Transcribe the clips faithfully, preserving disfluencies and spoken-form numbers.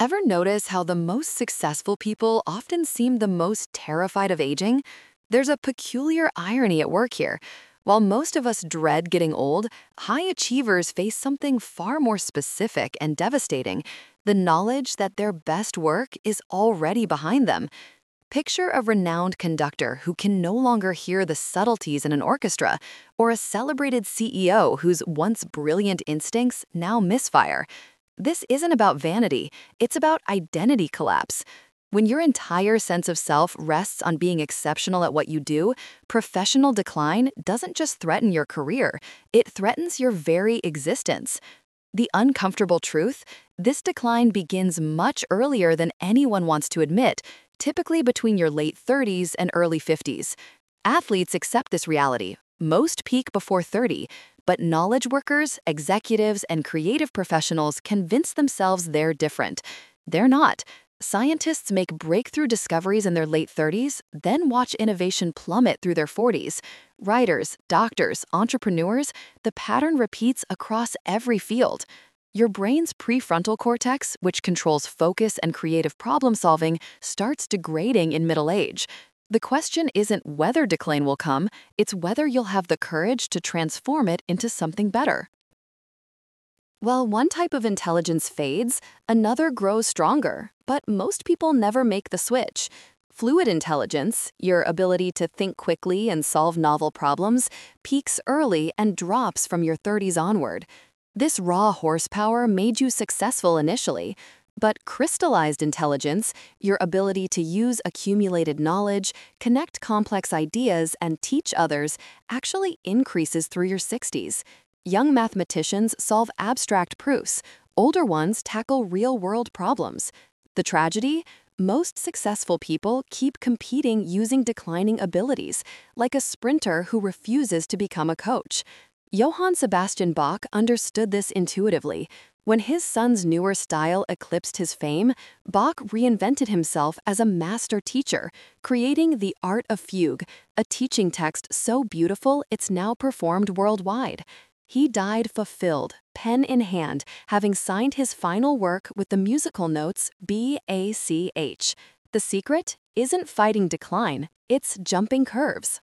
Ever notice how the most successful people often seem the most terrified of aging? There's a peculiar irony at work here. While most of us dread getting old, high achievers face something far more specific and devastating: the knowledge that their best work is already behind them. Picture a renowned conductor who can no longer hear the subtleties in an orchestra, or a celebrated C E O whose once brilliant instincts now misfire. This isn't about vanity, it's about identity collapse. When your entire sense of self rests on being exceptional at what you do, professional decline doesn't just threaten your career, it threatens your very existence. The uncomfortable truth: this decline begins much earlier than anyone wants to admit, typically between your late thirties and early fifties. Athletes accept this reality. Most peak before thirty, but knowledge workers, executives, and creative professionals convince themselves they're different. They're not. Scientists make breakthrough discoveries in their late thirties, then watch innovation plummet through their forties. Writers, doctors, entrepreneurs, the pattern repeats across every field. Your brain's prefrontal cortex, which controls focus and creative problem solving, starts degrading in middle age. The question isn't whether decline will come, it's whether you'll have the courage to transform it into something better. While one type of intelligence fades, another grows stronger, but most people never make the switch. Fluid intelligence, your ability to think quickly and solve novel problems, peaks early and drops from your thirties onward. This raw horsepower made you successful initially, but crystallized intelligence, your ability to use accumulated knowledge, connect complex ideas, and teach others, actually increases through your sixties. Young mathematicians solve abstract proofs. Older ones tackle real-world problems. The tragedy? Most successful people keep competing using declining abilities, like a sprinter who refuses to become a coach. Johann Sebastian Bach understood this intuitively. When his son's newer style eclipsed his fame, Bach reinvented himself as a master teacher, creating the Art of Fugue, a teaching text so beautiful it's now performed worldwide. He died fulfilled, pen in hand, having signed his final work with the musical notes B A C H. The secret isn't fighting decline, it's jumping curves.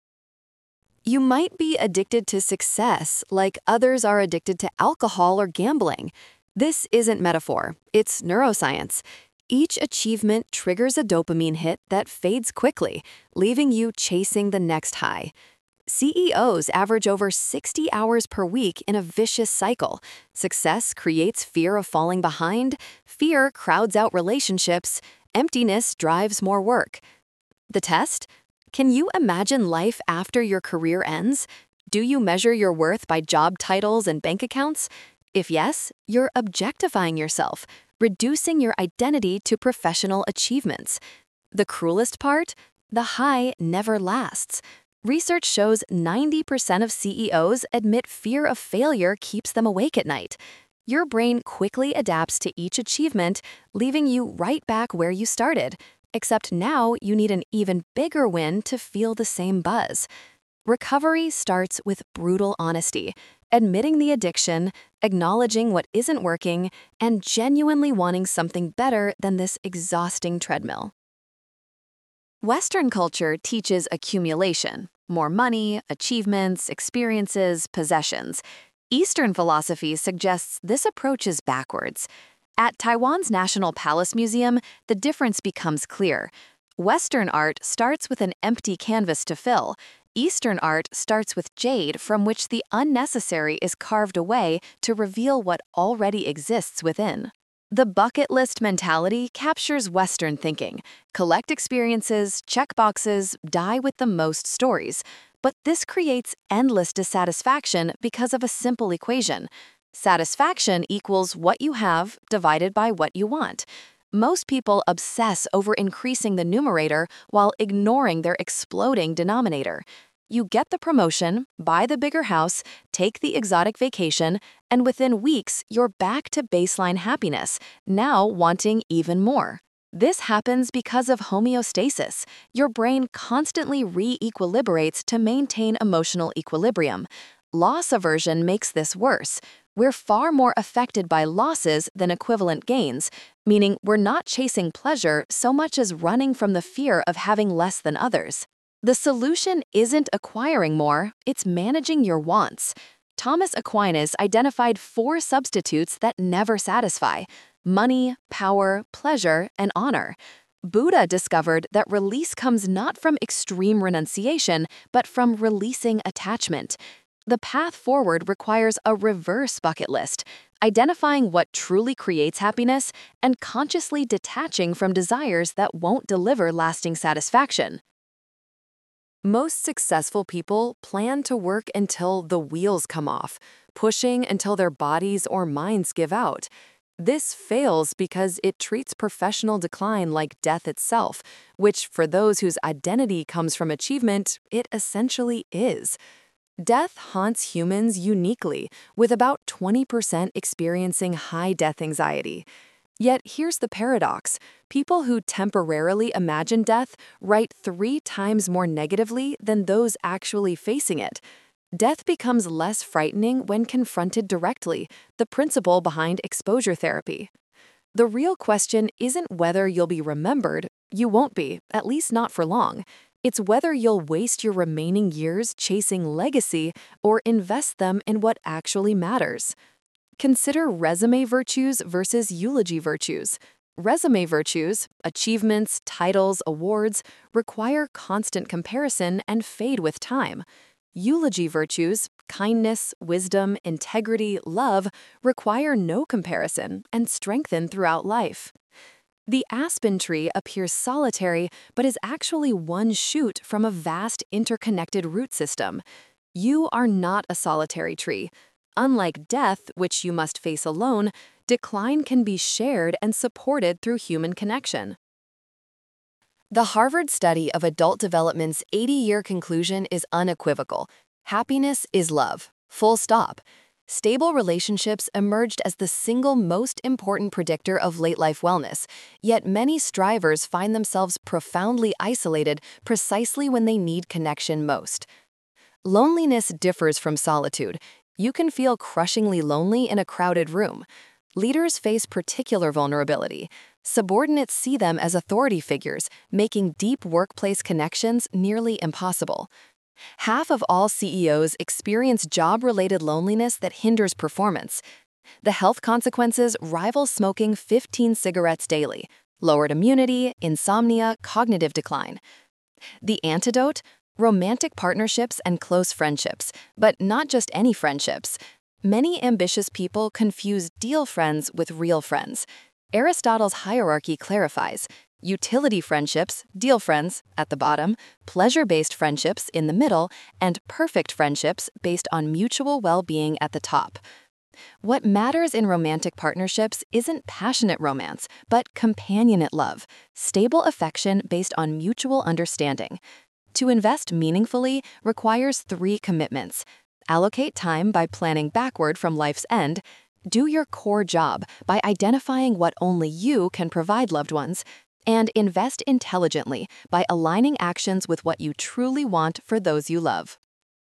You might be addicted to success like others are addicted to alcohol or gambling. This isn't metaphor, it's neuroscience. Each achievement triggers a dopamine hit that fades quickly, leaving you chasing the next high. C E Os average over sixty hours per week in a vicious cycle. Success creates fear of falling behind, fear crowds out relationships, emptiness drives more work. The test? Can you imagine life after your career ends? Do you measure your worth by job titles and bank accounts? If yes, you're objectifying yourself, reducing your identity to professional achievements. The cruelest part? The high never lasts. Research shows ninety percent of C E Os admit fear of failure keeps them awake at night. Your brain quickly adapts to each achievement, leaving you right back where you started. Except now you need an even bigger win to feel the same buzz. Recovery starts with brutal honesty, admitting the addiction, acknowledging what isn't working, and genuinely wanting something better than this exhausting treadmill. Western culture teaches accumulation: more money, achievements, experiences, possessions. Eastern philosophy suggests this approach is backwards. At Taiwan's National Palace Museum, the difference becomes clear. Western art starts with an empty canvas to fill. Eastern art starts with jade from which the unnecessary is carved away to reveal what already exists within. The bucket list mentality captures Western thinking: collect experiences, check boxes, die with the most stories. But this creates endless dissatisfaction because of a simple equation. Satisfaction equals what you have divided by what you want. Most people obsess over increasing the numerator while ignoring their exploding denominator. You get the promotion, buy the bigger house, take the exotic vacation, and within weeks, you're back to baseline happiness, now wanting even more. This happens because of homeostasis. Your brain constantly re-equilibrates to maintain emotional equilibrium. Loss aversion makes this worse. We're far more affected by losses than equivalent gains, meaning we're not chasing pleasure so much as running from the fear of having less than others. The solution isn't acquiring more, it's managing your wants. Thomas Aquinas identified four substitutes that never satisfy: money, power, pleasure, and honor. Buddha discovered that release comes not from extreme renunciation, but from releasing attachment. The path forward requires a reverse bucket list, identifying what truly creates happiness and consciously detaching from desires that won't deliver lasting satisfaction. Most successful people plan to work until the wheels come off, pushing until their bodies or minds give out. This fails because it treats professional decline like death itself, which, for those whose identity comes from achievement, it essentially is. Death haunts humans uniquely, with about twenty percent experiencing high death anxiety. Yet here's the paradox: people who temporarily imagine death write three times more negatively than those actually facing it. Death becomes less frightening when confronted directly, the principle behind exposure therapy. The real question isn't whether you'll be remembered. You won't be, at least not for long. It's whether you'll waste your remaining years chasing legacy or invest them in what actually matters. Consider resume virtues versus eulogy virtues. Resume virtues, achievements, titles, awards, require constant comparison and fade with time. Eulogy virtues, kindness, wisdom, integrity, love, require no comparison and strengthen throughout life. The aspen tree appears solitary, but is actually one shoot from a vast interconnected root system. You are not a solitary tree. Unlike death, which you must face alone, decline can be shared and supported through human connection. The Harvard study of adult development's eighty-year conclusion is unequivocal. Happiness is love. Full stop. Stable relationships emerged as the single most important predictor of late-life wellness, yet many strivers find themselves profoundly isolated precisely when they need connection most. Loneliness differs from solitude. You can feel crushingly lonely in a crowded room. Leaders face particular vulnerability. Subordinates see them as authority figures, making deep workplace connections nearly impossible. Half of all C E Os experience job-related loneliness that hinders performance. The health consequences rival smoking fifteen cigarettes daily: lowered immunity, insomnia, cognitive decline. The antidote? Romantic partnerships and close friendships, but not just any friendships. Many ambitious people confuse deal friends with real friends. Aristotle's hierarchy clarifies: utility friendships, deal friends, at the bottom, pleasure-based friendships in the middle, and perfect friendships based on mutual well-being at the top. What matters in romantic partnerships isn't passionate romance, but companionate love, stable affection based on mutual understanding. To invest meaningfully requires three commitments. Allocate time by planning backward from life's end. Do your core job by identifying what only you can provide loved ones. And invest intelligently by aligning actions with what you truly want for those you love.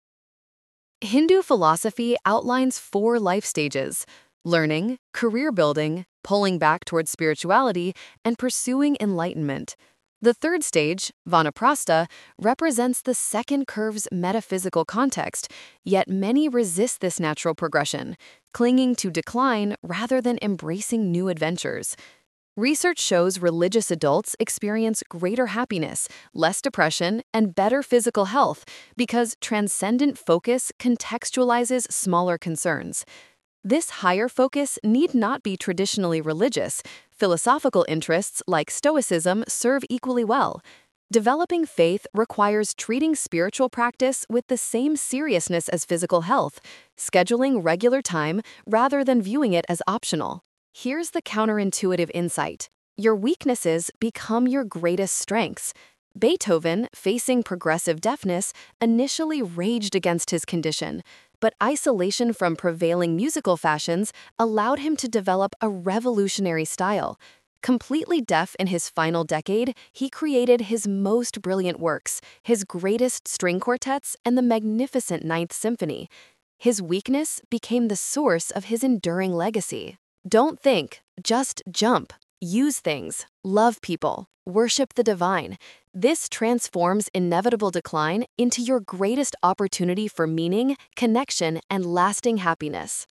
Hindu philosophy outlines four life stages: learning, career building, pulling back towards spirituality, and pursuing enlightenment. The third stage, Vanaprastha, represents the second curve's metaphysical context, yet many resist this natural progression, clinging to decline rather than embracing new adventures. Research shows religious adults experience greater happiness, less depression, and better physical health because transcendent focus contextualizes smaller concerns. This higher focus need not be traditionally religious. Philosophical interests like Stoicism serve equally well. Developing faith requires treating spiritual practice with the same seriousness as physical health, scheduling regular time rather than viewing it as optional. Here's the counterintuitive insight: your weaknesses become your greatest strengths. Beethoven, facing progressive deafness, initially raged against his condition, but isolation from prevailing musical fashions allowed him to develop a revolutionary style. Completely deaf in his final decade, he created his most brilliant works, his greatest string quartets, and the magnificent Ninth Symphony. His weakness became the source of his enduring legacy. Don't think, just jump. Use things, love people, worship the divine. This transforms inevitable decline into your greatest opportunity for meaning, connection, and lasting happiness.